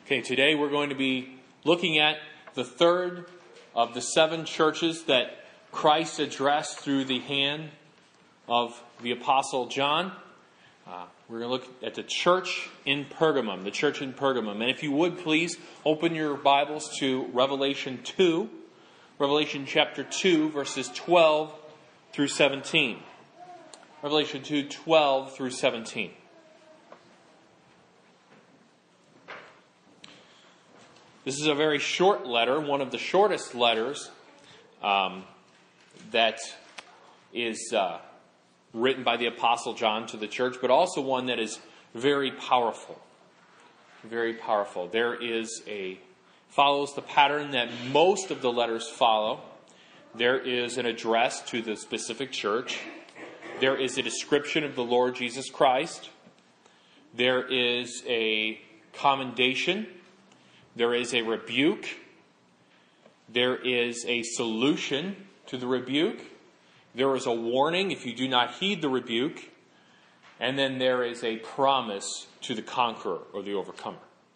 Okay, today we're going to be looking at the third of the 7 churches that Christ addressed through the hand of the Apostle John. We're going to look at the church in Pergamum, the church in Pergamum. And if you would please open your Bibles to Revelation 2, Revelation chapter 2, verses 12 through 17. Revelation 2, 12 through 17. This is a very short letter, one of the shortest letters that is written by the Apostle John to the church, but also one that is very powerful. Very powerful. Follows the pattern that most of the letters follow. There is an address to the specific church. There is a description of the Lord Jesus Christ. There is a commendation. There is a rebuke. There is a solution to the rebuke. There is a warning if you do not heed the rebuke. And then there is a promise to the conqueror or the overcomer.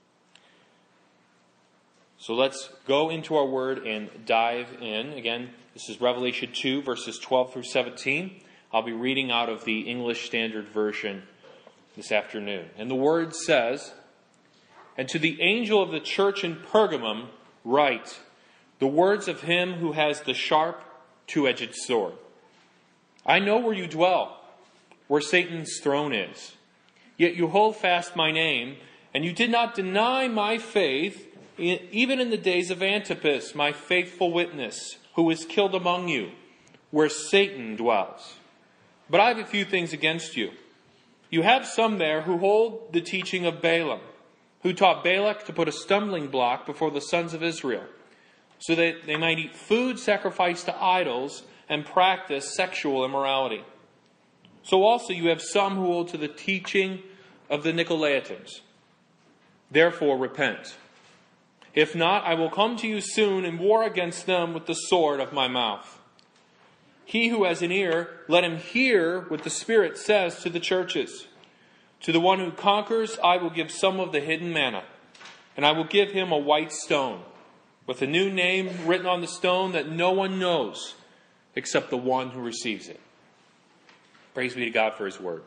So let's go into our word and dive in. Again, this is Revelation 2, verses 12 through 17. I'll be reading out of the English Standard Version this afternoon. And the word says, "And to the angel of the church in Pergamum write the words of him who has the sharp, two-edged sword. I know where you dwell, where Satan's throne is. Yet you hold fast my name, and you did not deny my faith, even in the days of Antipas, my faithful witness, who was killed among you, where Satan dwells. But I have a few things against you. You have some there who hold the teaching of Balaam, who taught Balak to put a stumbling block before the sons of Israel, so that they might eat food sacrificed to idols and practice sexual immorality. So also you have some who hold to the teaching of the Nicolaitans. Therefore repent. If not, I will come to you soon and war against them with the sword of my mouth. He who has an ear, let him hear what the Spirit says to the churches. To the one who conquers, I will give some of the hidden manna, and I will give him a white stone, with a new name written on the stone that no one knows except the one who receives it." Praise be to God for His word.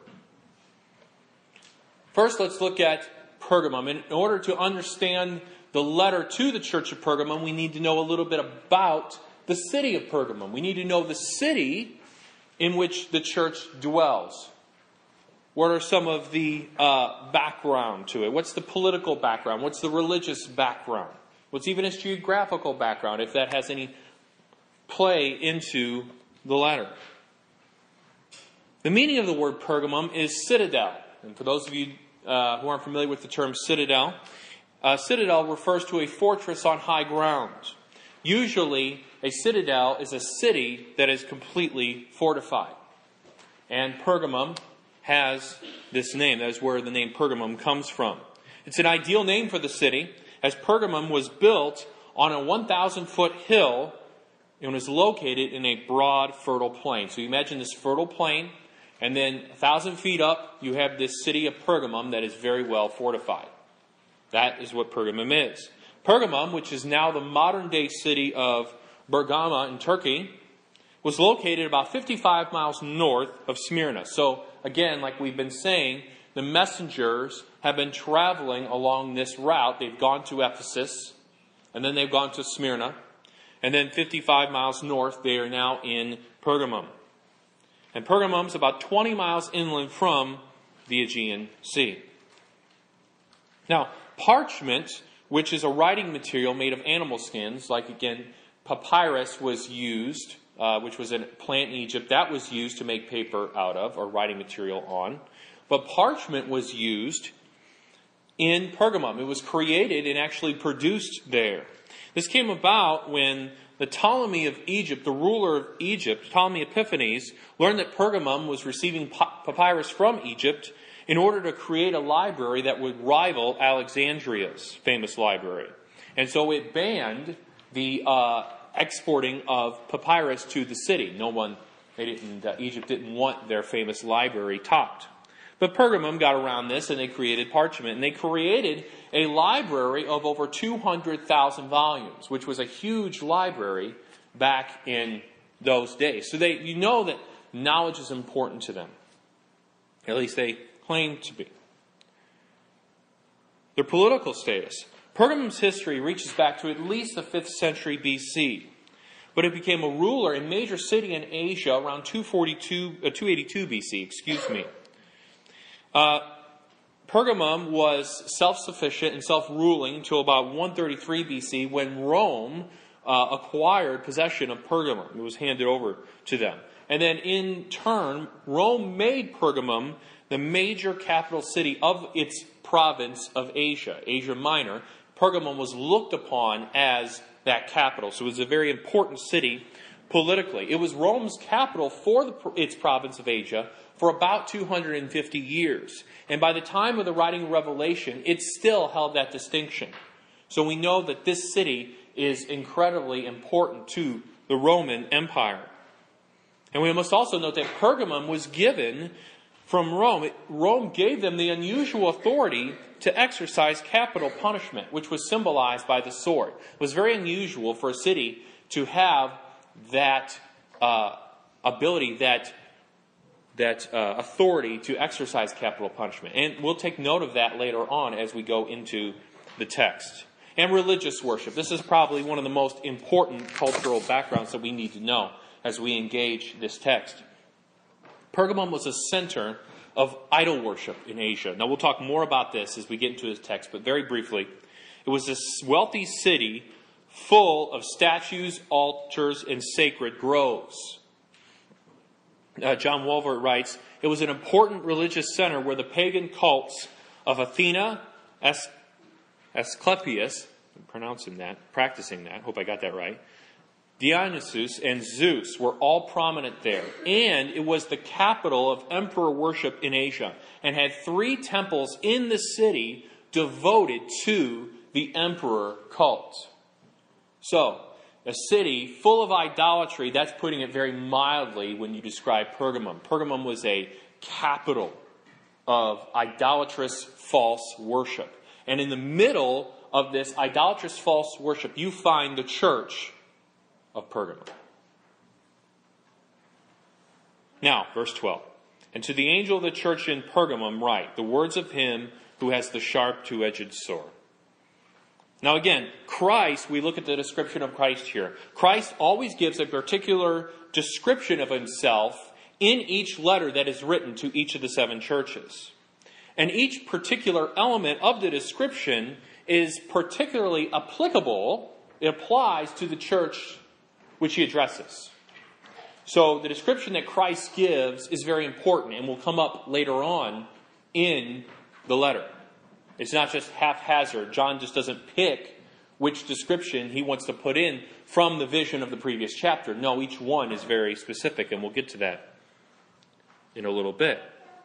First, let's look at Pergamum. In order to understand the letter to the church of Pergamum, we need to know a little bit about the city of Pergamum. We need to know the city in which the church dwells. What are some of the background to it? What's the political background? What's the religious background? What's even its geographical background, if that has any play into the letter? The meaning of the word Pergamum is citadel. And for those of you who aren't familiar with the term citadel, citadel refers to a fortress on high ground. Usually, a citadel is a city that is completely fortified. And Pergamum has this name. That is where the name Pergamum comes from. It's an ideal name for the city, as Pergamum was built on a 1,000-foot hill and was located in a broad, fertile plain. So you imagine this fertile plain, and then 1,000 feet up, you have this city of Pergamum that is very well fortified. That is what Pergamum is. Pergamum, which is now the modern-day city of Bergama in Turkey, was located about 55 miles north of Smyrna. So, again, like we've been saying, the messengers have been traveling along this route. They've gone to Ephesus, and then they've gone to Smyrna, and then 55 miles north, they are now in Pergamum. And Pergamum's about 20 miles inland from the Aegean Sea. Now, parchment, which is a writing material made of animal skins, like, again, papyrus was used, which was a plant in Egypt, that was used to make paper out of, or writing material on. But parchment was used in Pergamum. It was created and actually produced there. This came about when the Ptolemy of Egypt, the ruler of Egypt, Ptolemy Epiphanes, learned that Pergamum was receiving papyrus from Egypt in order to create a library that would rival Alexandria's famous library. And so it banned the exporting of papyrus to the city. Egypt didn't want their famous library topped. But Pergamum got around this, and they created parchment. And they created a library of over 200,000 volumes, which was a huge library back in those days. So you know that knowledge is important to them. At least they claim to be. Their political status. Pergamum's history reaches back to at least the 5th century BC. But it became a ruler and major city in Asia around 282 BC. Pergamum was self-sufficient and self-ruling until about 133 BC when Rome acquired possession of Pergamum. It was handed over to them. And then in turn, Rome made Pergamum the major capital city of its province of Asia, Asia Minor. Pergamum was looked upon as that capital. So it was a very important city politically. It was Rome's capital for its province of Asia for about 250 years. And by the time of the writing of Revelation, it still held that distinction. So we know that this city is incredibly important to the Roman Empire. And we must also note that Pergamum was given from Rome. Rome gave them the unusual authority to exercise capital punishment, which was symbolized by the sword. It was very unusual for a city to have that ability, that authority to exercise capital punishment. And we'll take note of that later on as we go into the text. And religious worship. This is probably one of the most important cultural backgrounds that we need to know as we engage this text. Pergamum was a center of idol worship in Asia. Now we'll talk more about this as we get into this text, but very briefly, it was this wealthy city full of statues, altars, and sacred groves. John Walvoord writes, it was an important religious center where the pagan cults of Athena, Asclepius, practicing that, hope I got that right, Dionysus and Zeus were all prominent there. And it was the capital of emperor worship in Asia and had 3 temples in the city devoted to the emperor cult. So, a city full of idolatry, that's putting it very mildly when you describe Pergamum. Pergamum was a capital of idolatrous false worship. And in the middle of this idolatrous false worship, you find the church of Pergamum. Now, verse 12. And to the angel of the church in Pergamum write, the words of him who has the sharp two-edged sword. Now again, Christ, we look at the description of Christ here. Christ always gives a particular description of himself in each letter that is written to each of the 7 churches. And each particular element of the description is particularly applicable. It applies to the church which he addresses. So the description that Christ gives is very important and will come up later on in the letter. It's not just haphazard. John just doesn't pick which description he wants to put in from the vision of the previous chapter. No, each one is very specific, and we'll get to that in a little bit.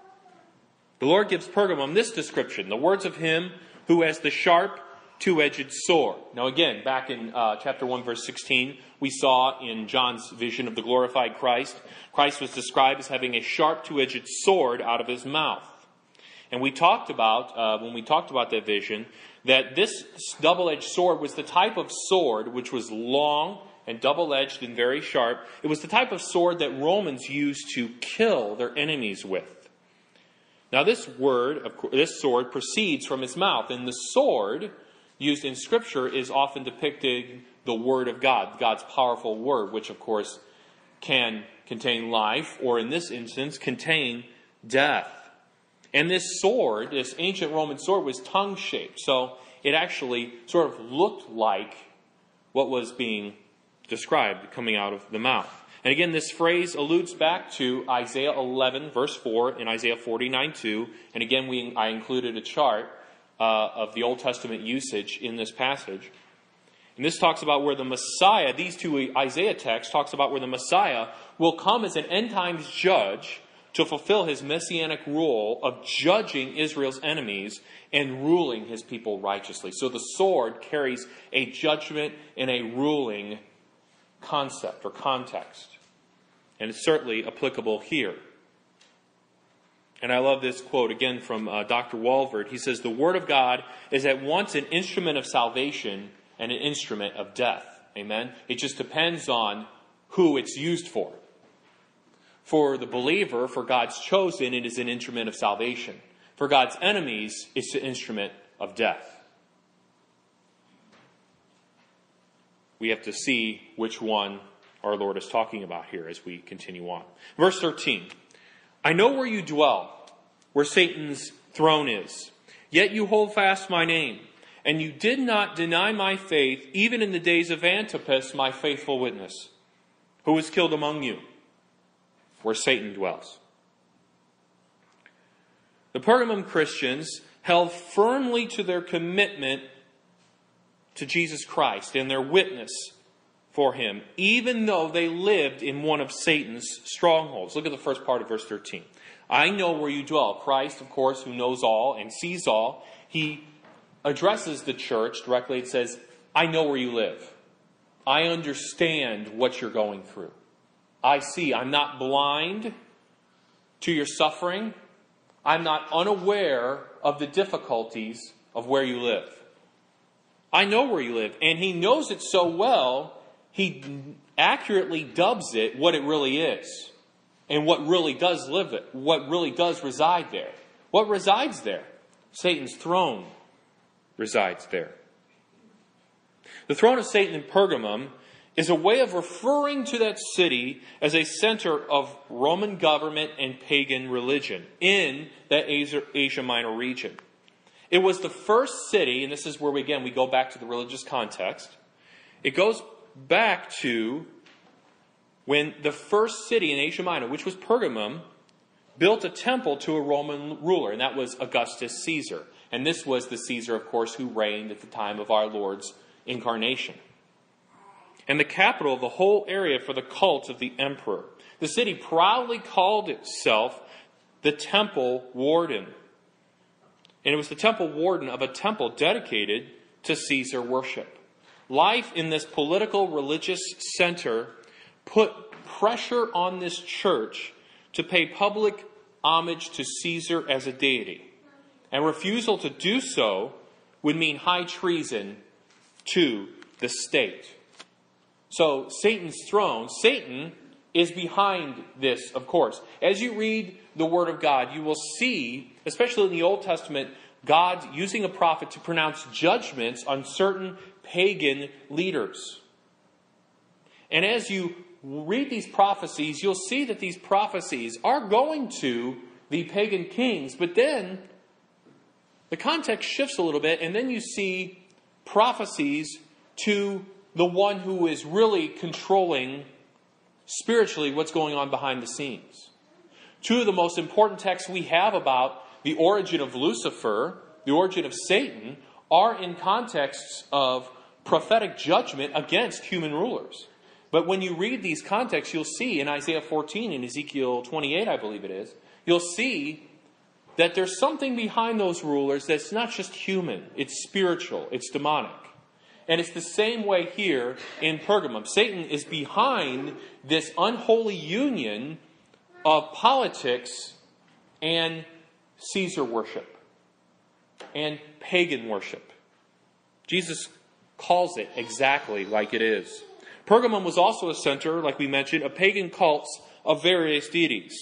The Lord gives Pergamum this description, the words of him who has the sharp two-edged sword. Now again, back in chapter 1, verse 16, we saw in John's vision of the glorified Christ, Christ was described as having a sharp two-edged sword out of his mouth. And we talked about, when we talked about that vision, that this double-edged sword was the type of sword which was long and double-edged and very sharp. It was the type of sword that Romans used to kill their enemies with. Now this sword proceeds from his mouth, and the sword used in Scripture is often depicting the Word of God, God's powerful Word, which of course can contain life, or in this instance, contain death. And this sword, this ancient Roman sword, was tongue-shaped, so it actually sort of looked like what was being described coming out of the mouth. And again, this phrase alludes back to Isaiah 11, verse 4, and Isaiah 49:2. And again, I included a chart of the Old Testament usage in this passage. And this talks about where the Messiah, these two Isaiah texts, talks about where the Messiah will come as an end times judge to fulfill his messianic role of judging Israel's enemies and ruling his people righteously. So the sword carries a judgment and a ruling concept or context. And it's certainly applicable here. And I love this quote again from Dr. Walvoord. He says, "The Word of God is at once an instrument of salvation and an instrument of death." Amen? It just depends on who it's used for. For the believer, for God's chosen, it is an instrument of salvation. For God's enemies, it's an instrument of death. We have to see which one our Lord is talking about here as we continue on. Verse 13. "I know where you dwell, where Satan's throne is. Yet you hold fast my name, and you did not deny my faith, even in the days of Antipas, my faithful witness, who was killed among you, where Satan dwells." The Pergamum Christians held firmly to their commitment to Jesus Christ and their witness for him, even though they lived in one of Satan's strongholds. Look at the first part of verse 13. "I know where you dwell." Christ, of course, who knows all and sees all, he addresses the church directly. It says, "I know where you live. I understand what you're going through. I see. I'm not blind to your suffering. I'm not unaware of the difficulties of where you live. I know where you live." And he knows it so well, he accurately dubs it what it really is. And what really does live it. What really does reside there. What resides there? Satan's throne resides there. The throne of Satan in Pergamum is a way of referring to that city as a center of Roman government and pagan religion in that Asia Minor region. It was the first city, and this is where we go back to the religious context. It goes back to when the first city in Asia Minor, which was Pergamum, built a temple to a Roman ruler, and that was Augustus Caesar. And this was the Caesar, of course, who reigned at the time of our Lord's incarnation. And the capital of the whole area for the cult of the emperor. The city proudly called itself the Temple Warden. And it was the temple warden of a temple dedicated to Caesar worship. Life in this political religious center put pressure on this church to pay public homage to Caesar as a deity. And refusal to do so would mean high treason to the state. So Satan's throne, Satan is behind this, of course. As you read the Word of God, you will see, especially in the Old Testament, God using a prophet to pronounce judgments on certain pagan leaders. And as you read these prophecies, you'll see that these prophecies are going to the pagan kings, but then the context shifts a little bit, and then you see prophecies to the one who is really controlling spiritually what's going on behind the scenes. Two of the most important texts we have about the origin of Lucifer, the origin of Satan, are in contexts of prophetic judgment against human rulers. But when you read these contexts, you'll see in Isaiah 14 and Ezekiel 28, I believe it is, you'll see that there's something behind those rulers that's not just human. It's spiritual. It's demonic. And it's the same way here in Pergamum. Satan is behind this unholy union of politics and Caesar worship and pagan worship. Jesus calls it exactly like it is. Pergamum was also a center, like we mentioned, of pagan cults of various deities.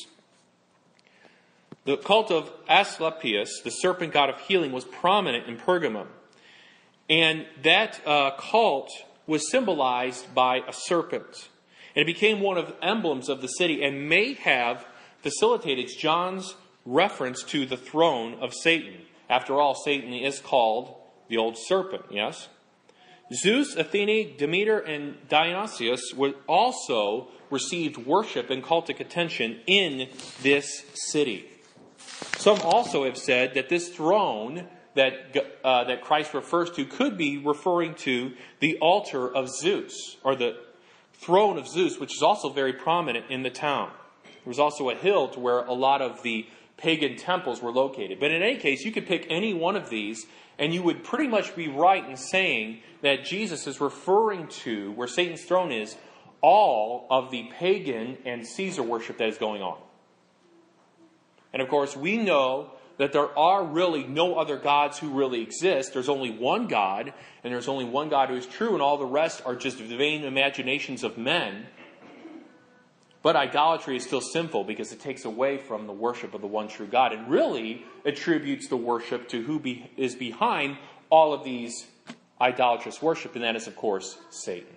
The cult of Asclepius, the serpent god of healing, was prominent in Pergamum. And that cult was symbolized by a serpent. And it became one of the emblems of the city and may have facilitated John's reference to the throne of Satan. After all, Satan is called the old serpent, yes? Zeus, Athene, Demeter, and Dionysius would also received worship and cultic attention in this city. Some also have said that this throne that Christ refers to could be referring to the altar of Zeus, or the throne of Zeus, which is also very prominent in the town. There was also a hill to where a lot of the pagan temples were located. But in any case, you could pick any one of these, and you would pretty much be right in saying that Jesus is referring to, where Satan's throne is, all of the pagan and Caesar worship that is going on. And of course, we know that there are really no other gods who really exist. There's only one God, and there's only one God who is true, and all the rest are just vain imaginations of men. But idolatry is still sinful because it takes away from the worship of the one true God and really attributes the worship to who is behind all of these idolatrous worship, and that is, of course, Satan.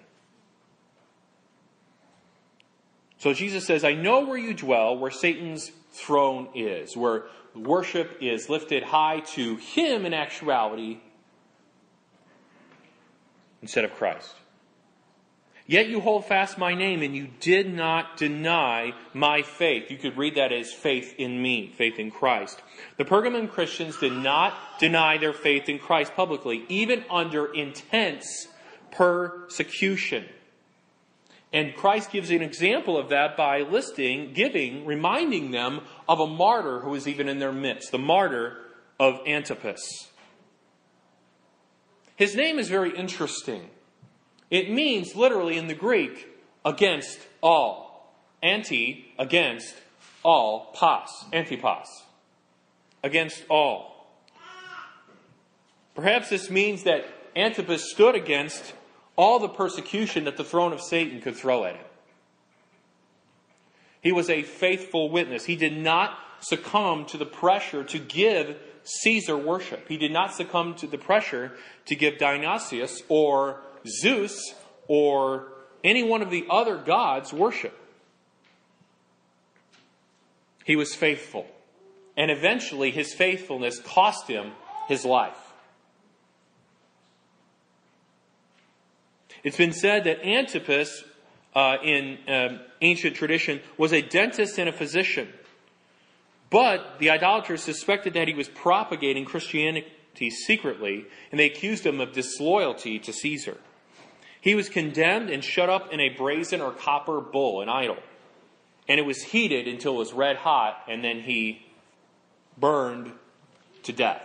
So Jesus says, I know where you dwell, where Satan's throne is, where worship is lifted high to him in actuality instead of Christ. Yet you hold fast my name, and you did not deny my faith. You could read that as faith in me, faith in Christ. The Pergamon Christians did not deny their faith in Christ publicly, even under intense persecution. And Christ gives an example of that by reminding them of a martyr who was even in their midst, the martyr of Antipas. His name is very interesting. It means, literally in the Greek, against all. Anti, against all. Pas, antipas. Against all. Perhaps this means that Antipas stood against all the persecution that the throne of Satan could throw at him. He was a faithful witness. He did not succumb to the pressure to give Caesar worship. He did not succumb to the pressure to give Dionysius or Zeus or any one of the other gods worship. He was faithful. And eventually his faithfulness cost him his life. It's been said that Antipas, in ancient tradition, was a dentist and a physician. But the idolaters suspected that he was propagating Christianity secretly, and they accused him of disloyalty to Caesar. He was condemned and shut up in a brazen or copper bull, an idol. And it was heated until it was red hot, and then he burned to death.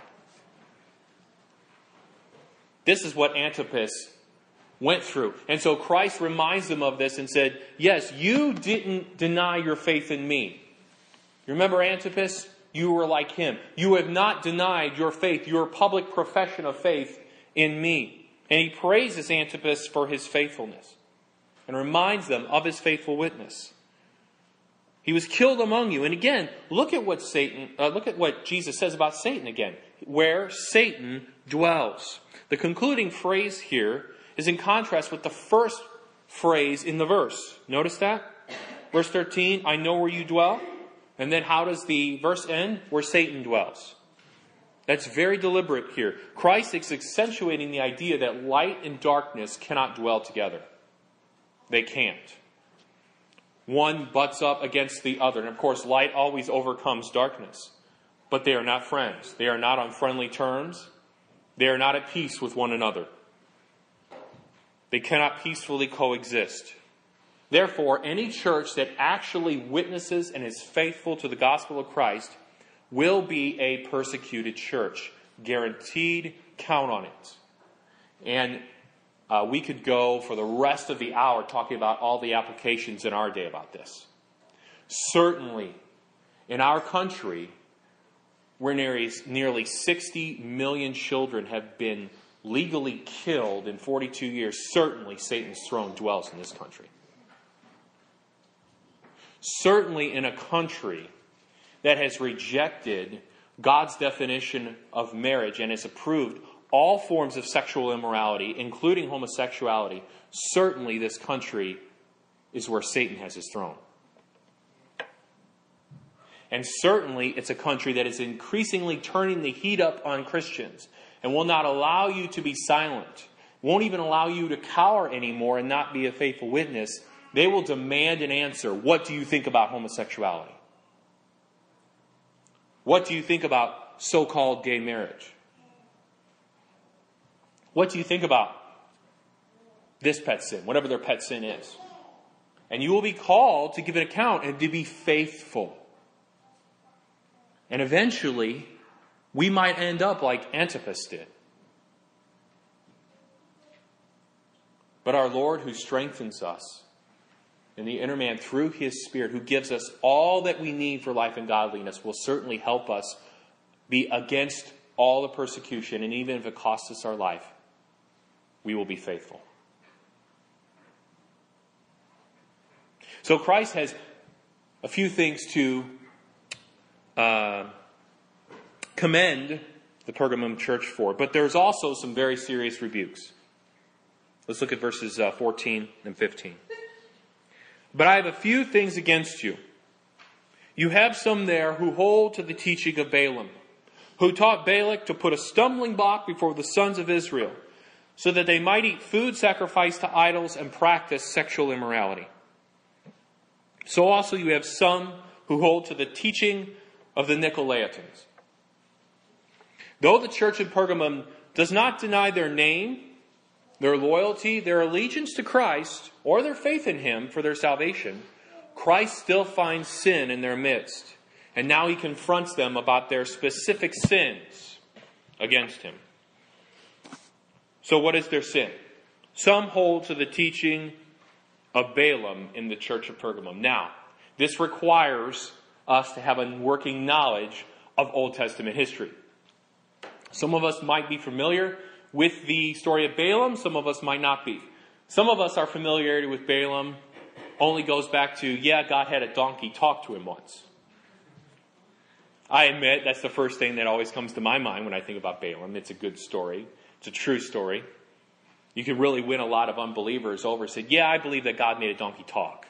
This is what Antipas went through. And so Christ reminds them of this and said, yes, you didn't deny your faith in me. You remember Antipas? You were like him. You have not denied your faith, your public profession of faith in me. And he praises Antipas for his faithfulness and reminds them of his faithful witness. He was killed among you. And again, look at what Jesus says about Satan again. Where Satan dwells. The concluding phrase here is in contrast with the first phrase in the verse. Notice that? Verse 13, I know where you dwell. And then how does the verse end? Where Satan dwells. That's very deliberate here. Christ is accentuating the idea that light and darkness cannot dwell together. They can't. One butts up against the other. And of course, light always overcomes darkness. But they are not friends. They are not on friendly terms. They are not at peace with one another. They cannot peacefully coexist. Therefore, any church that actually witnesses and is faithful to the gospel of Christ will be a persecuted church. Guaranteed, count on it. And we could go for the rest of the hour talking about all the applications in our day about this. Certainly, in our country, where nearly 60 million children have been legally killed in 42 years, certainly Satan's throne dwells in this country. Certainly in a country that has rejected God's definition of marriage and has approved all forms of sexual immorality, including homosexuality, certainly this country is where Satan has his throne. And certainly it's a country that is increasingly turning the heat up on Christians and will not allow you to be silent, won't even allow you to cower anymore and not be a faithful witness. They will demand an answer. What do you think about homosexuality? What do you think about so-called gay marriage? What do you think about this pet sin, whatever their pet sin is? And you will be called to give an account and to be faithful. And eventually, we might end up like Antipas did. But our Lord, who strengthens us, and the inner man through His Spirit, who gives us all that we need for life and godliness, will certainly help us be against all the persecution. And even if it costs us our life, we will be faithful. So Christ has a few things to commend the Pergamum church for, but there's also some very serious rebukes. Let's look at verses 14 and 15. But I have a few things against you. You have some there who hold to the teaching of Balaam, who taught Balak to put a stumbling block before the sons of Israel, so that they might eat food sacrificed to idols and practice sexual immorality. So also you have some who hold to the teaching of the Nicolaitans. Though the church of Pergamum does not deny their name, their loyalty, their allegiance to Christ, or their faith in Him for their salvation, Christ still finds sin in their midst. And now He confronts them about their specific sins against Him. So what is their sin? Some hold to the teaching of Balaam in the church of Pergamum. Now, this requires us to have a working knowledge of Old Testament history. Some of us might be familiar with the story of Balaam. Some of us might not be. Some of us, our familiarity with Balaam only goes back to, God had a donkey talk to him once. I admit that's the first thing that always comes to my mind when I think about Balaam. It's a good story. It's a true story. You can really win a lot of unbelievers over. Say, I believe that God made a donkey talk.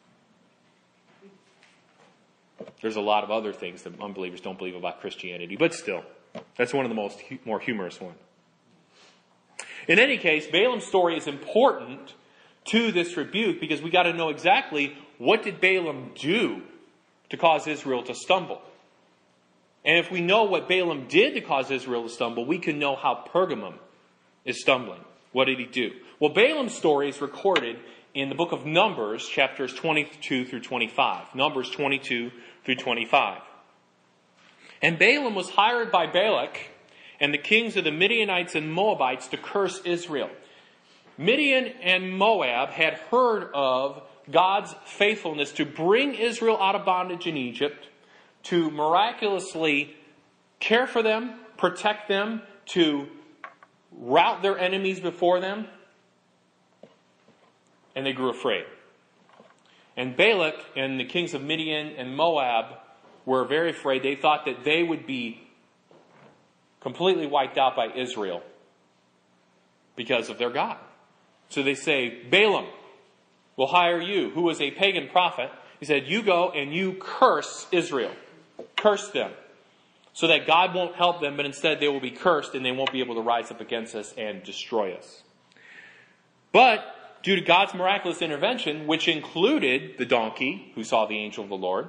There's a lot of other things that unbelievers don't believe about Christianity, but still, that's one of the more humorous ones. In any case, Balaam's story is important to this rebuke because we got to know exactly what did Balaam do to cause Israel to stumble. And if we know what Balaam did to cause Israel to stumble, we can know how Pergamum is stumbling. What did he do? Well, Balaam's story is recorded in the book of Numbers, chapters 22 through 25. Numbers 22 through 25. And Balaam was hired by Balak and the kings of the Midianites and Moabites to curse Israel. Midian and Moab had heard of God's faithfulness to bring Israel out of bondage in Egypt, to miraculously care for them, protect them, to rout their enemies before them. And they grew afraid. And Balak and the kings of Midian and Moab were very afraid. They thought that they would be completely wiped out by Israel because of their God. So they say, Balaam will hire you, who was a pagan prophet. He said, you go and you curse Israel. Curse them. So that God won't help them, but instead they will be cursed and they won't be able to rise up against us and destroy us. But due to God's miraculous intervention, which included the donkey who saw the angel of the Lord,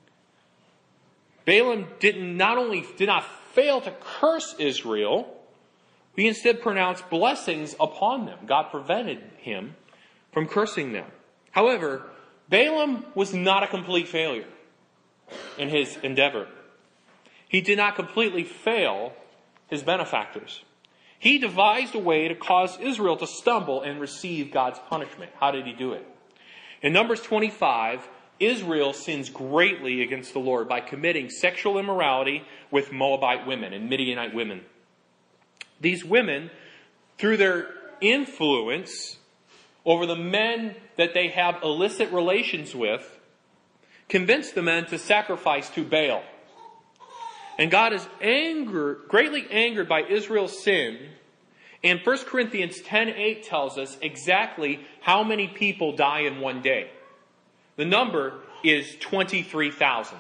Balaam did not fail to curse Israel, he instead pronounced blessings upon them. God prevented him from cursing them. However, Balaam was not a complete failure in his endeavor. He did not completely fail his benefactors. He devised a way to cause Israel to stumble and receive God's punishment. How did he do it? In Numbers 25, Israel sins greatly against the Lord by committing sexual immorality with Moabite women and Midianite women. These women, through their influence over the men that they have illicit relations with, convince the men to sacrifice to Baal. And God is greatly angered by Israel's sin. And 1 Corinthians 10:8 tells us exactly how many people die in one day. The number is 23,000.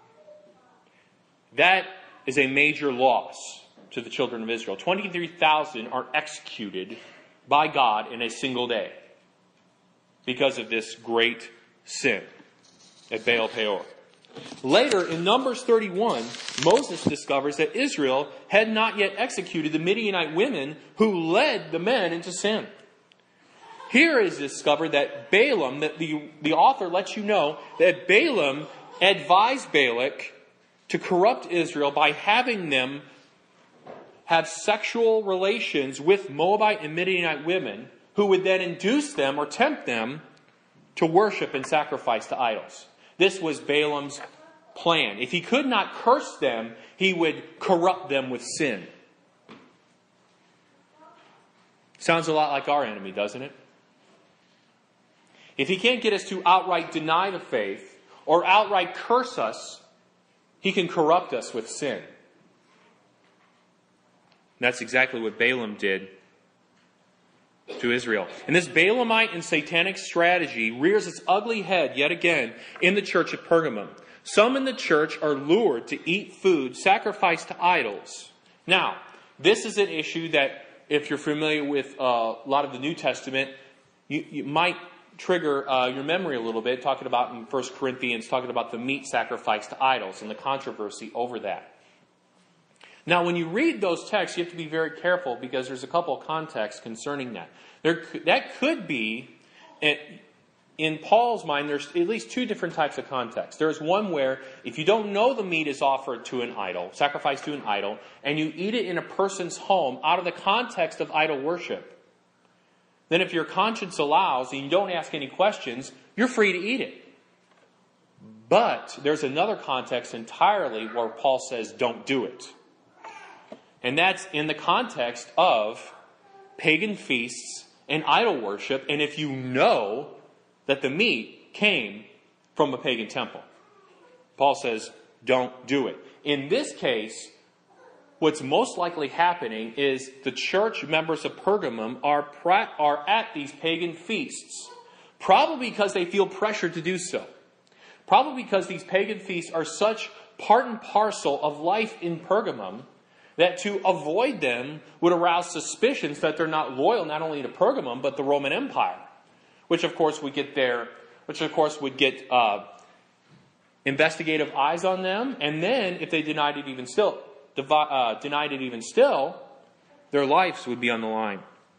That is a major loss to the children of Israel. 23,000 are executed by God in a single day because of this great sin at Baal Peor. Later, in Numbers 31, Moses discovers that Israel had not yet executed the Midianite women who led the men into sin. Here is discovered that Balaam, that the author lets you know that Balaam advised Balak to corrupt Israel by having them have sexual relations with Moabite and Midianite women, who would then induce them or tempt them to worship and sacrifice to idols. This was Balaam's plan. If he could not curse them, he would corrupt them with sin. Sounds a lot like our enemy, doesn't it? If he can't get us to outright deny the faith or outright curse us, he can corrupt us with sin. And that's exactly what Balaam did to Israel. And this Balaamite and satanic strategy rears its ugly head yet again in the church at Pergamum. Some in the church are lured to eat food sacrificed to idols. Now, this is an issue that, if you're familiar with a lot of the New Testament, you might trigger your memory a little bit, talking about in 1 Corinthians, talking about the meat sacrificed to idols and the controversy over that. Now, when you read those texts, you have to be very careful because there's a couple of contexts concerning that. That could be, in Paul's mind, there's at least two different types of contexts. There's one where if you don't know the meat is offered to an idol, sacrificed to an idol, and you eat it in a person's home out of the context of idol worship, then if your conscience allows and you don't ask any questions, you're free to eat it. But there's another context entirely where Paul says don't do it. And that's in the context of pagan feasts and idol worship, and if you know that the meat came from a pagan temple. Paul says, don't do it. In this case, what's most likely happening is the church members of Pergamum are at these pagan feasts, probably because they feel pressured to do so. Probably because these pagan feasts are such part and parcel of life in Pergamum that to avoid them would arouse suspicions that they're not loyal not only to Pergamum but the Roman Empire, which of course would get investigative eyes on them, and then if they denied it even still, their lives would be on the line.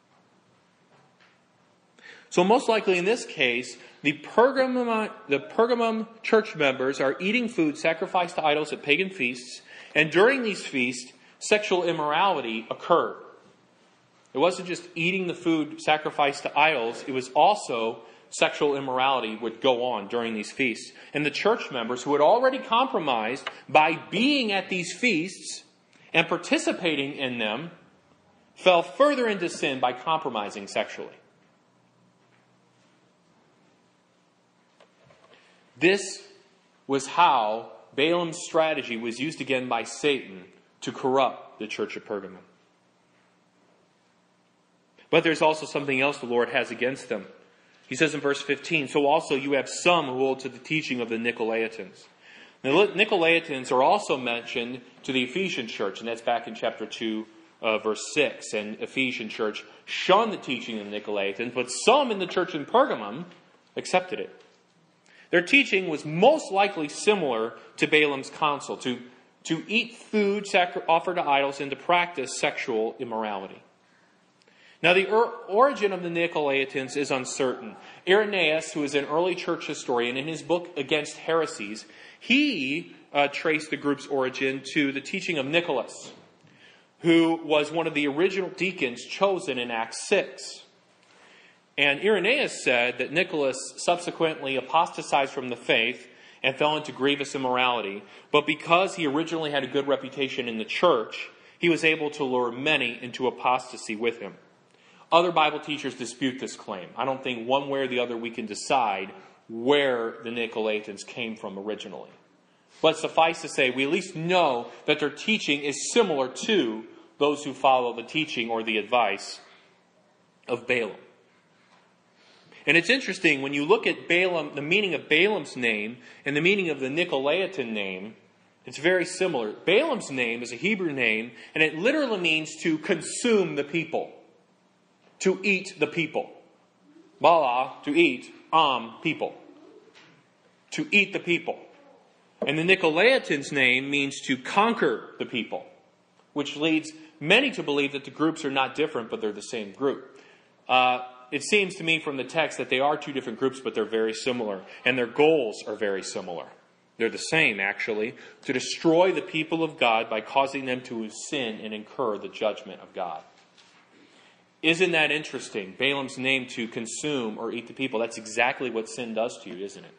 So most likely in this case, the Pergamum church members are eating food sacrificed to idols at pagan feasts, and during these feasts, sexual immorality occurred. It wasn't just eating the food sacrificed to idols, it was also sexual immorality would go on during these feasts. And the church members who had already compromised by being at these feasts and participating in them fell further into sin by compromising sexually. This was how Balaam's strategy was used again by Satan to corrupt the church of Pergamum. But there's also something else the Lord has against them. He says in verse 15, so also you have some who hold to the teaching of the Nicolaitans. The Nicolaitans are also mentioned to the Ephesian church, and that's back in chapter 2, verse 6. And Ephesian church shunned the teaching of the Nicolaitans, but some in the church in Pergamum accepted it. Their teaching was most likely similar to Balaam's counsel, to eat food offered to idols and to practice sexual immorality. Now, the origin of the Nicolaitans is uncertain. Irenaeus, who is an early church historian, in his book Against Heresies, he traced the group's origin to the teaching of Nicholas, who was one of the original deacons chosen in Acts 6. And Irenaeus said that Nicholas subsequently apostatized from the faith and fell into grievous immorality. But because he originally had a good reputation in the church, he was able to lure many into apostasy with him. Other Bible teachers dispute this claim. I don't think one way or the other we can decide where the Nicolaitans came from originally. But suffice to say, we at least know that their teaching is similar to those who follow the teaching or the advice of Balaam. And it's interesting, when you look at Balaam, the meaning of Balaam's name and the meaning of the Nicolaitan name, it's very similar. Balaam's name is a Hebrew name, and it literally means to consume the people. To eat the people. Bala, to eat, people. To eat the people. And the Nicolaitan's name means to conquer the people, which leads many to believe that the groups are not different, but they're the same group. It seems to me from the text that they are two different groups, but they're very similar. And their goals are very similar. They're the same, actually. To destroy the people of God by causing them to sin and incur the judgment of God. Isn't that interesting? Balaam's name to consume or eat the people. That's exactly what sin does to you, isn't it?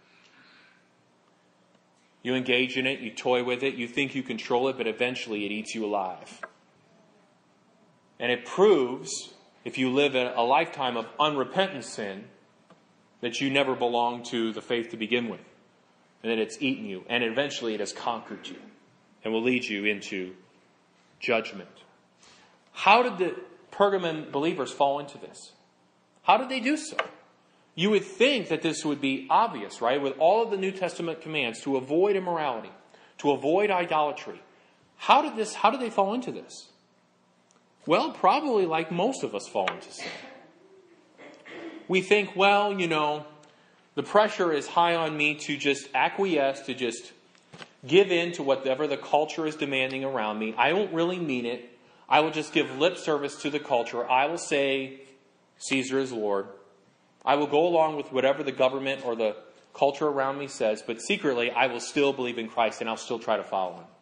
You engage in it, you toy with it, you think you control it, but eventually it eats you alive. And it proves, if you live a lifetime of unrepentant sin, that you never belonged to the faith to begin with. And that it's eaten you. And eventually it has conquered you. And will lead you into judgment. How did the Pergamon believers fall into this? How did they do so? You would think that this would be obvious, right? With all of the New Testament commands to avoid immorality, to avoid idolatry. How did they fall into this? Well, probably like most of us fall into sin. We think, well, the pressure is high on me to just acquiesce, to just give in to whatever the culture is demanding around me. I won't really mean it. I will just give lip service to the culture. I will say Caesar is Lord. I will go along with whatever the government or the culture around me says, but secretly I will still believe in Christ and I'll still try to follow him.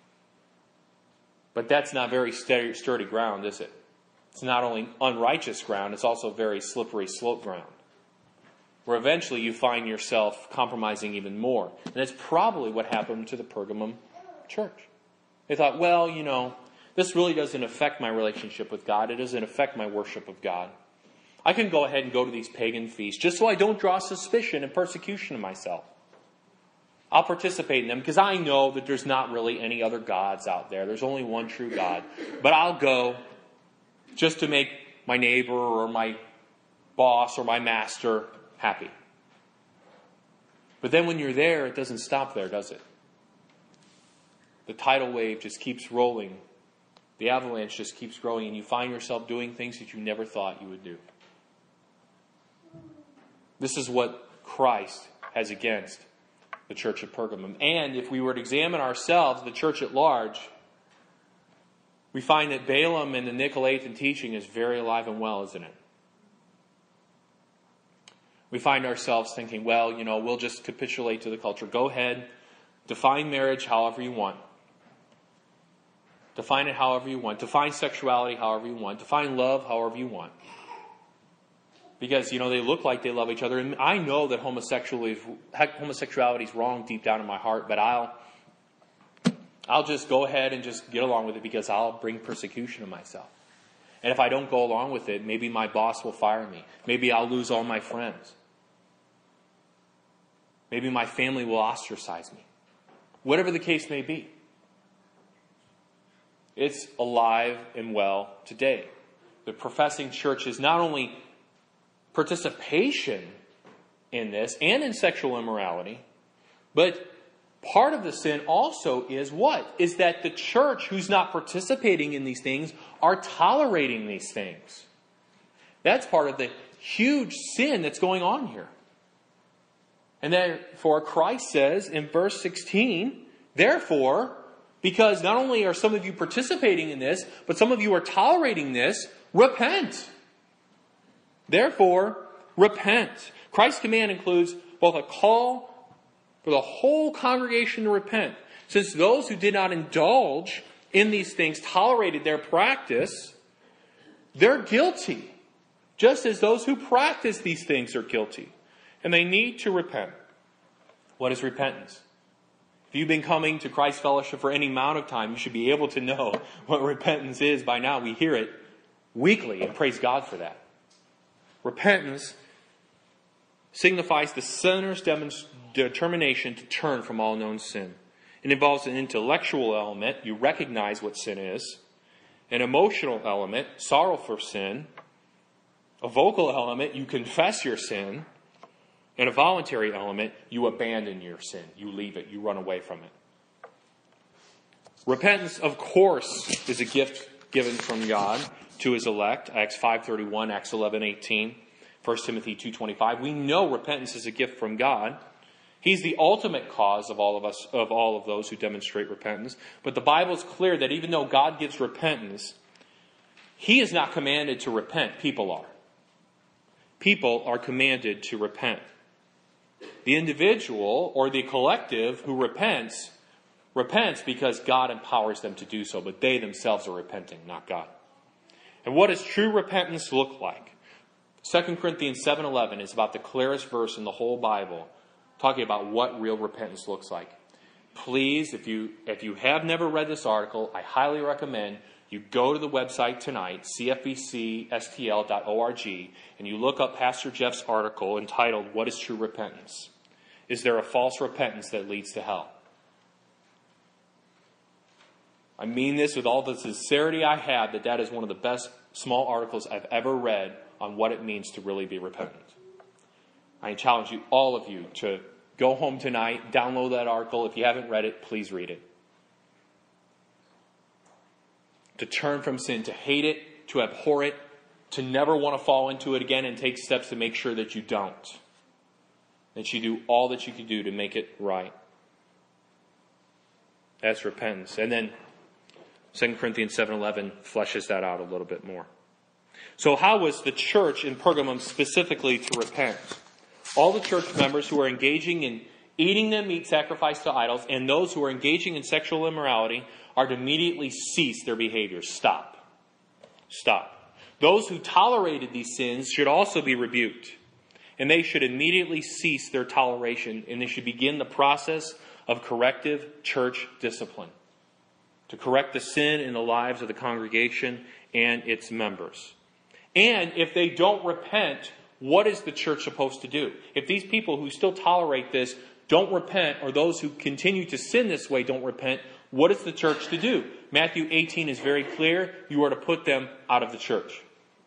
But that's not very sturdy ground, is it? It's not only unrighteous ground, it's also very slippery slope ground, where eventually you find yourself compromising even more. And that's probably what happened to the Pergamum church. They thought, well, this really doesn't affect my relationship with God. It doesn't affect my worship of God. I can go ahead and go to these pagan feasts just so I don't draw suspicion and persecution of myself. I'll participate in them because I know that there's not really any other gods out there. There's only one true God. But I'll go just to make my neighbor or my boss or my master happy. But then when you're there, it doesn't stop there, does it? The tidal wave just keeps rolling. The avalanche just keeps growing, and you find yourself doing things that you never thought you would do. This is what Christ has against the church of Pergamum. And if we were to examine ourselves, the church at large, we find that Balaam and the Nicolaitan teaching is very alive and well, isn't it? We find ourselves thinking, well, we'll just capitulate to the culture. Go ahead, define marriage however you want. Define it however you want. Define sexuality however you want. Define love however you want. Because, they look like they love each other. And I know that homosexuality is wrong deep down in my heart, but I'll just go ahead and just get along with it because I'll bring persecution to myself. And if I don't go along with it, maybe my boss will fire me. Maybe I'll lose all my friends. Maybe my family will ostracize me. Whatever the case may be. It's alive and well today. The professing church is not only participation in this and in sexual immorality, but part of the sin also is what? Is that the church who's not participating in these things are tolerating these things. That's part of the huge sin that's going on here. And therefore, Christ says in verse 16, therefore, because not only are some of you participating in this, but some of you are tolerating this, repent. Therefore, repent. Christ's command includes both a call for the whole congregation to repent. Since those who did not indulge in these things tolerated their practice, they're guilty. Just as those who practice these things are guilty. And they need to repent. What is repentance? If you've been coming to Christ Fellowship for any amount of time, you should be able to know what repentance is by now. We hear it weekly, and praise God for that. Repentance signifies the sinner's determination to turn from all known sin. It involves an intellectual element, you recognize what sin is, an emotional element, sorrow for sin, a vocal element, you confess your sin, and a voluntary element, you abandon your sin, you leave it, you run away from it. Repentance, of course, is a gift given from God to his elect. Acts 5:31, Acts 11:18, 1 Timothy 2:25. We know repentance is a gift from God. He's the ultimate cause of all of those who demonstrate repentance. But the Bible is clear that even though God gives repentance, he is not commanded to repent. People are. People are commanded to repent. The individual or the collective who repents because God empowers them to do so, but they themselves are repenting, not God. And what does true repentance look like? 2 Corinthians 7:11 is about the clearest verse in the whole Bible, talking about what real repentance looks like. Please, if you have never read this article, I highly recommend you go to the website tonight, cfbcstl.org, and you look up Pastor Jeff's article entitled, What is True Repentance? Is there a false repentance that leads to hell? I mean this with all the sincerity I have, that is one of the best small articles I've ever read on what it means to really be repentant. I challenge you, all of you, to go home tonight, download that article. If you haven't read it, please read it. To turn from sin, to hate it, to abhor it, to never want to fall into it again, and take steps to make sure that you don't. That you do all that you can do to make it right. That's repentance. And then 2 Corinthians 7:11 fleshes that out a little bit more. So how was the church in Pergamum specifically to repent? All the church members who are engaging in eating the meat sacrificed to idols and those who are engaging in sexual immorality are to immediately cease their behavior. Stop. Those who tolerated these sins should also be rebuked. And they should immediately cease their toleration, and they should begin the process of corrective church discipline to correct the sin in the lives of the congregation and its members. And if they don't repent, what is the church supposed to do? If these people who still tolerate this don't repent, or those who continue to sin this way don't repent, what is the church to do? Matthew 18 is very clear. You are to put them out of the church.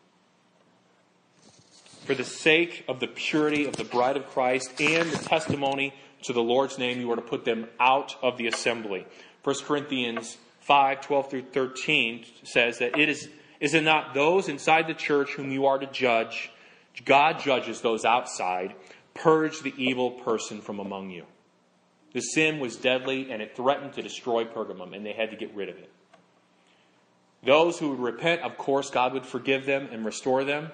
For the sake of the purity of the bride of Christ and the testimony to the Lord's name, you are to put them out of the assembly. 1 Corinthians 5:12 through 13 says that is it not those inside the church whom you are to judge? God judges those outside. Purge the evil person from among you. The sin was deadly, and it threatened to destroy Pergamum, and they had to get rid of it. Those who would repent, of course, God would forgive them and restore them.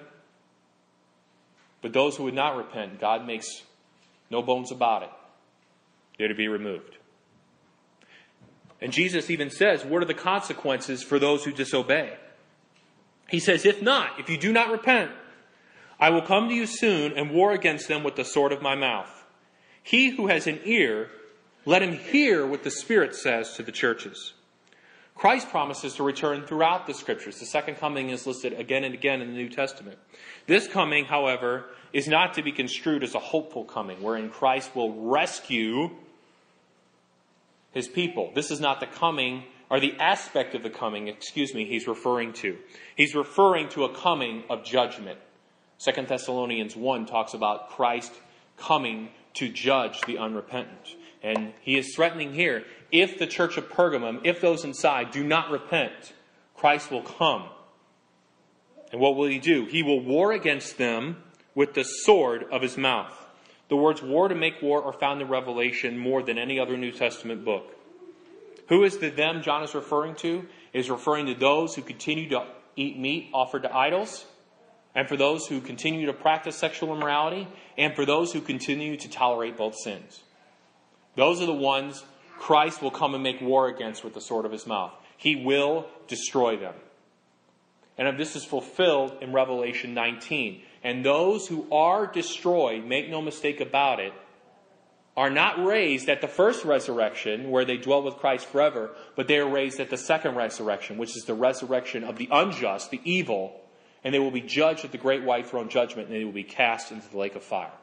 But those who would not repent, God makes no bones about it. They're to be removed. And Jesus even says, what are the consequences for those who disobey? He says, if you do not repent, I will come to you soon and war against them with the sword of my mouth. He who has an ear, let him hear what the Spirit says to the churches. Christ promises to return throughout the Scriptures. The second coming is listed again and again in the New Testament. This coming, however, is not to be construed as a hopeful coming, wherein Christ will rescue his people. This is not the coming, or the aspect of the coming, he's referring to. He's referring to a coming of judgment. 2 Thessalonians 1 talks about Christ coming to judge the unrepentant. And he is threatening here, if the church of Pergamum, if those inside do not repent, Christ will come. And what will he do? He will war against them with the sword of his mouth. The words war to make war are found in Revelation more than any other New Testament book. Who is the them John is referring to? Is referring to those who continue to eat meat offered to idols, and for those who continue to practice sexual immorality, and for those who continue to tolerate both sins. Those are the ones Christ will come and make war against with the sword of his mouth. He will destroy them. And this is fulfilled in Revelation 19. And those who are destroyed, make no mistake about it, are not raised at the first resurrection, where they dwell with Christ forever, but they are raised at the second resurrection, which is the resurrection of the unjust, the evil, and they will be judged at the great white throne judgment, and they will be cast into the lake of fire.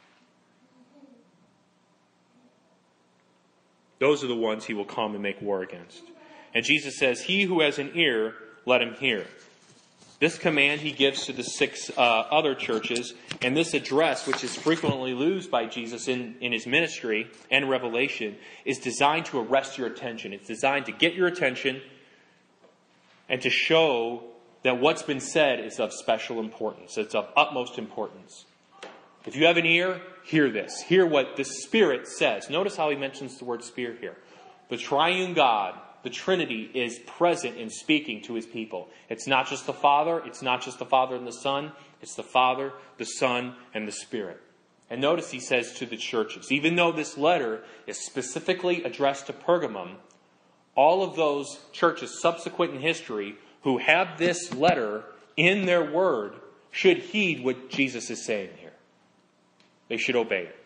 Those are the ones he will come and make war against. And Jesus says, he who has an ear, let him hear. This command he gives to the 6 other churches, and this address, which is frequently used by Jesus in his ministry and Revelation, is designed to arrest your attention. It's designed to get your attention and to show that what's been said is of special importance. It's of utmost importance. If you have an ear, hear this. Hear what the Spirit says. Notice how he mentions the word Spirit here. The triune God, the Trinity, is present in speaking to his people. It's not just the Father. It's not just the Father and the Son. It's the Father, the Son, and the Spirit. And notice he says to the churches, even though this letter is specifically addressed to Pergamum, all of those churches subsequent in history who have this letter in their word should heed what Jesus is saying here. They should obey it.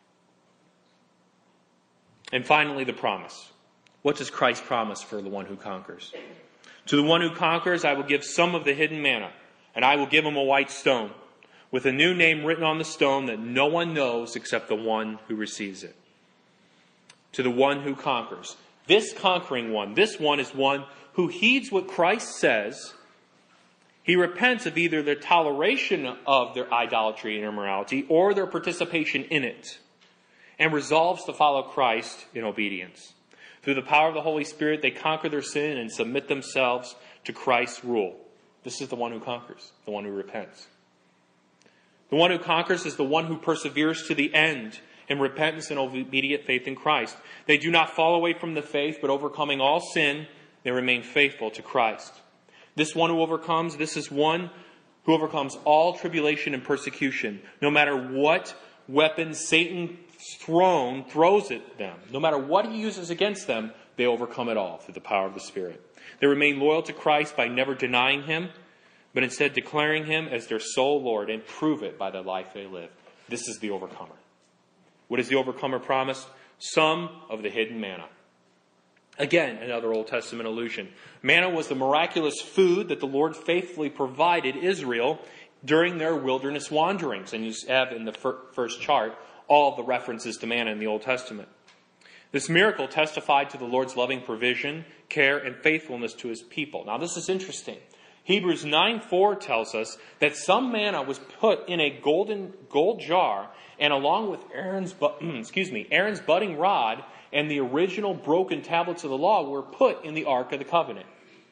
And finally, the promise. What does Christ promise for the one who conquers? To the one who conquers, I will give some of the hidden manna, and I will give him a white stone, with a new name written on the stone that no one knows except the one who receives it. To the one who conquers. This conquering one, this one is one who heeds what Christ says. He repents of either their toleration of their idolatry and immorality or their participation in it, and resolves to follow Christ in obedience. Through the power of the Holy Spirit, they conquer their sin and submit themselves to Christ's rule. This is the one who conquers, the one who repents. The one who conquers is the one who perseveres to the end in repentance and obedient faith in Christ. They do not fall away from the faith, but overcoming all sin, they remain faithful to Christ. This one who overcomes, this is one who overcomes all tribulation and persecution. No matter what weapon Satan throws at them, no matter what he uses against them, they overcome it all through the power of the Spirit. They remain loyal to Christ by never denying him, but instead declaring him as their sole Lord, and prove it by the life they live. This is the overcomer. What is the overcomer promised? Some of the hidden manna. Again, another Old Testament allusion. Manna was the miraculous food that the Lord faithfully provided Israel during their wilderness wanderings. And you have in the first chart all of the references to manna in the Old Testament. This miracle testified to the Lord's loving provision, care, and faithfulness to his people. Now this is interesting. Hebrews 9:4 tells us that some manna was put in a gold jar, and along with Aaron's budding rod and the original broken tablets of the law were put in the Ark of the Covenant.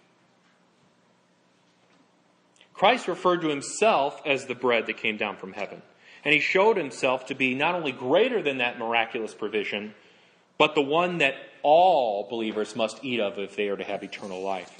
Christ referred to himself as the bread that came down from heaven. And he showed himself to be not only greater than that miraculous provision, but the one that all believers must eat of if they are to have eternal life.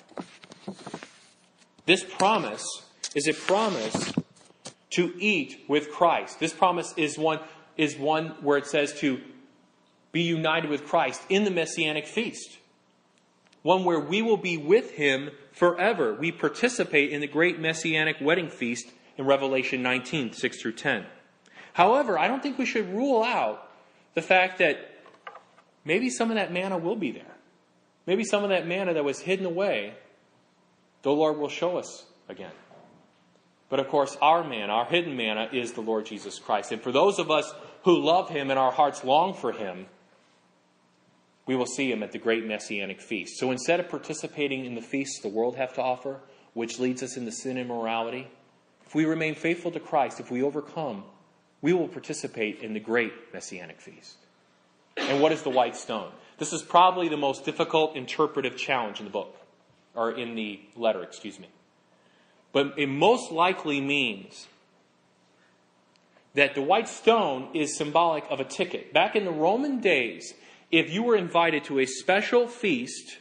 This promise is a promise to eat with Christ. This promise is one where it says to be united with Christ in the Messianic feast. One where we will be with him forever. We participate in the great Messianic wedding feast in Revelation 19, 6 through 10. However, I don't think we should rule out the fact that maybe some of that manna will be there. Maybe some of that manna that was hidden away, the Lord will show us again. But of course, our manna, our hidden manna, is the Lord Jesus Christ. And for those of us who love him and our hearts long for him, we will see him at the great Messianic feast. So instead of participating in the feasts the world have to offer, which leads us into sin and immorality, if we remain faithful to Christ, if we overcome, we will participate in the great Messianic feast. And what is the white stone? This is probably the most difficult interpretive challenge in the book, or in the letter, But it most likely means that the white stone is symbolic of a ticket. Back in the Roman days, if you were invited to a special feast,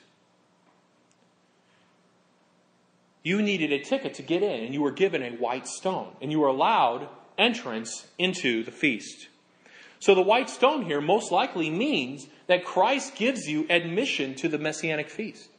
you needed a ticket to get in, and you were given a white stone, and you were allowed entrance into the feast. So the white stone here most likely means that Christ gives you admission to the Messianic feast.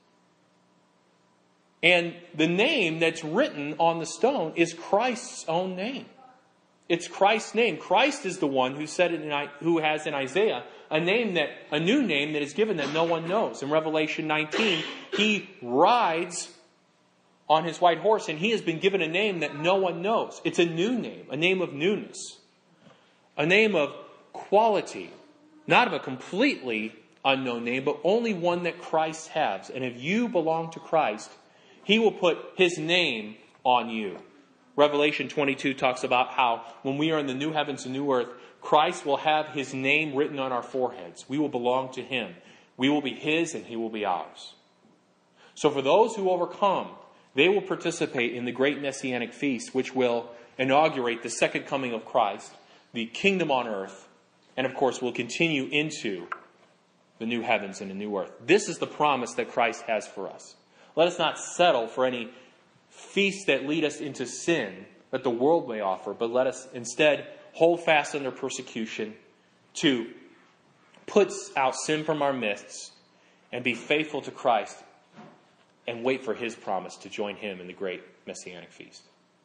And the name that's written on the stone is Christ's own name. It's Christ's name. Christ is the one who said who has in Isaiah a new name that is given that no one knows. In Revelation 19, he rides on his white horse, and he has been given a name that no one knows. It's a new name, a name of newness, a name of quality, not of a completely unknown name, but only one that Christ has. And if you belong to Christ, he will put his name on you. Revelation 22 talks about how when we are in the new heavens and new earth, Christ will have his name written on our foreheads. We will belong to him. We will be his and he will be ours. So for those who overcome, they will participate in the great Messianic feast, which will inaugurate the second coming of Christ, the kingdom on earth, and of course will continue into the new heavens and the new earth. This is the promise that Christ has for us. Let us not settle for any feasts that lead us into sin that the world may offer, but let us instead hold fast under persecution to put out sin from our midst and be faithful to Christ and wait for his promise to join him in the great Messianic feast.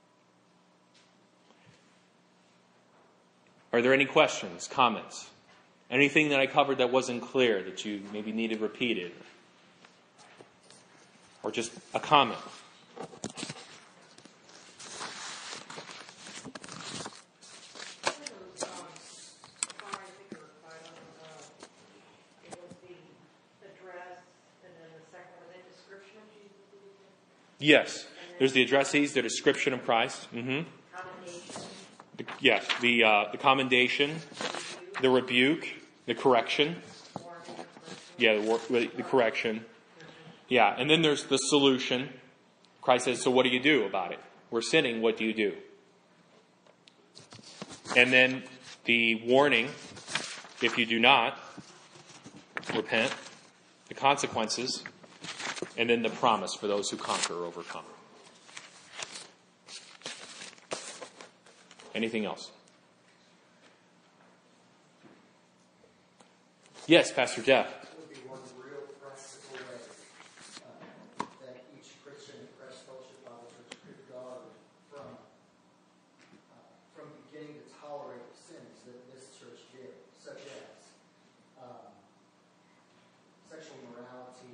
Are there any questions, comments? Anything that I covered that wasn't clear, that you maybe needed repeated? Or just a comment? Yes. There's the addressees, the description of Christ. Mm-hmm. Yes. The commendation, the rebuke, the correction. Yeah, the correction. Yeah, and then there's the solution. Christ says, so what do you do about it? We're sinning, what do you do? And then the warning, if you do not repent, the consequences, and then the promise for those who conquer or overcome. Anything else? Yes, Pastor Jeff. What would be one real practical way that each Christian in Christ Fellowship Bible Church could guard from beginning to tolerate sins that this church did, such as sexual morality,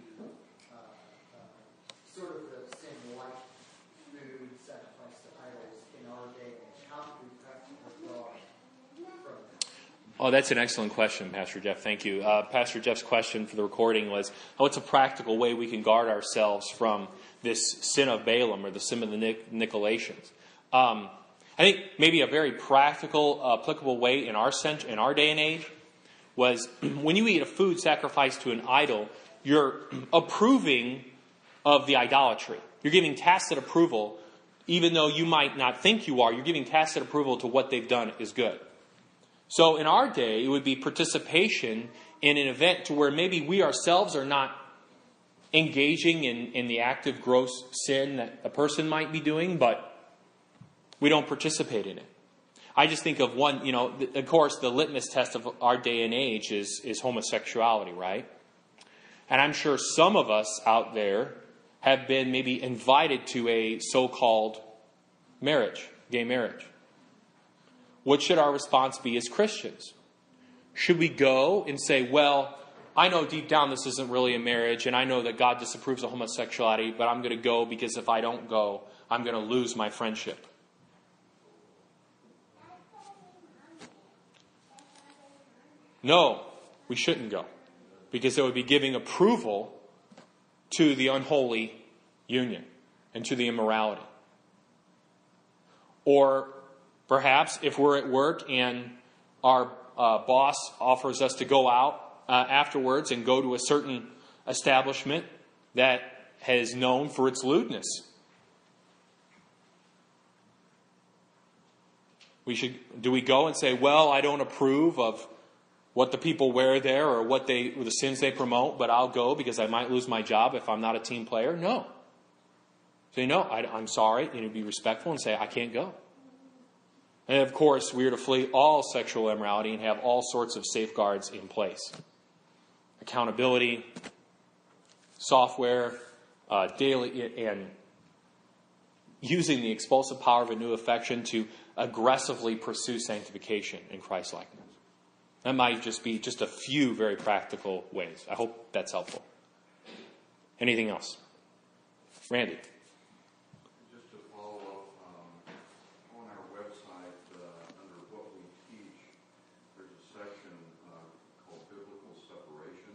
sort of the sin like food sacrificed to idols in our day and age? How could we practically guard from that? Oh, that's an excellent question, Pastor Jeff. Thank you. Pastor Jeff's question for the recording was, what's a practical way we can guard ourselves from this sin of Balaam or the sin of the Nicolaitans? I think maybe a very practical, applicable way in our day and age was when you eat a food sacrificed to an idol, you're approving of the idolatry. You're giving tacit approval, even though you might not think you are. You're giving tacit approval to what they've done is good. So in our day, it would be participation in an event to where maybe we ourselves are not engaging in the active gross sin that a person might be doing, but we don't participate in it. I just think of one, of course, the litmus test of our day and age is homosexuality, right? And I'm sure some of us out there have been maybe invited to a so-called marriage, gay marriage. What should our response be as Christians? Should we go and say, well, I know deep down this isn't really a marriage, and I know that God disapproves of homosexuality, but I'm going to go because if I don't go, I'm going to lose my friendship? No, we shouldn't go, because it would be giving approval to the unholy union and to the immorality. Or perhaps if we're at work and our boss offers us to go out afterwards and go to a certain establishment that is known for its lewdness, do we go and say, well, I don't approve of what the people wear there or the sins they promote, but I'll go because I might lose my job if I'm not a team player? No. Say, no, I'm sorry. Be respectful and say, I can't go. And of course, we are to flee all sexual immorality and have all sorts of safeguards in place. Accountability, software, daily, and using the expulsive power of a new affection to aggressively pursue sanctification in Christ-likeness. That might just be just a few very practical ways. I hope that's helpful. Anything else? Randy. Just to follow up, on our website, under what we teach, there's a section called Biblical Separation.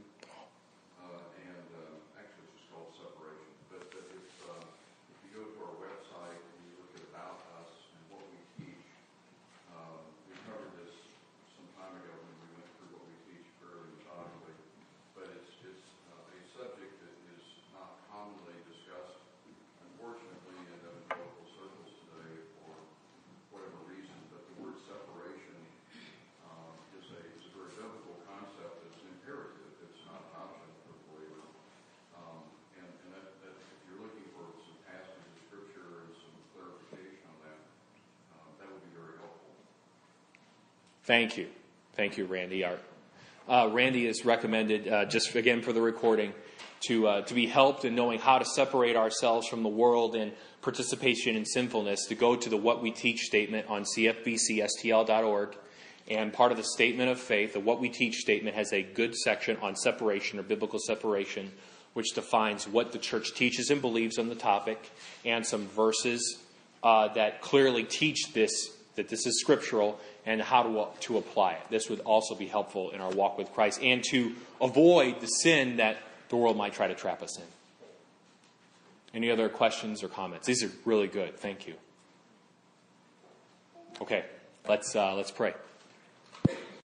Actually it's just called Separation. But if you go to our website and you look at About Us and what we teach, we covered this some time ago when we went through what we teach fairly methodically. But it's a subject that is not commonly discussed, unfortunately, in evangelical circles today for whatever reason. But the word separation is a very biblical concept. It's imperative. It's not an option for the believer. And that if you're looking for some passage of Scripture and some clarification on that, that would be very helpful. Thank you. Thank you, Randy. Randy has recommended, just again for the recording, to be helped in knowing how to separate ourselves from the world and participation in sinfulness, to go to the What We Teach statement on cfbcstl.org. And part of the statement of faith, the What We Teach statement, has a good section on separation or biblical separation, which defines what the church teaches and believes on the topic, and some verses that clearly teach this, that this is scriptural, and how to apply it. This would also be helpful in our walk with Christ and to avoid the sin that the world might try to trap us in. Any other questions or comments? These are really good. Thank you. Okay, let's pray.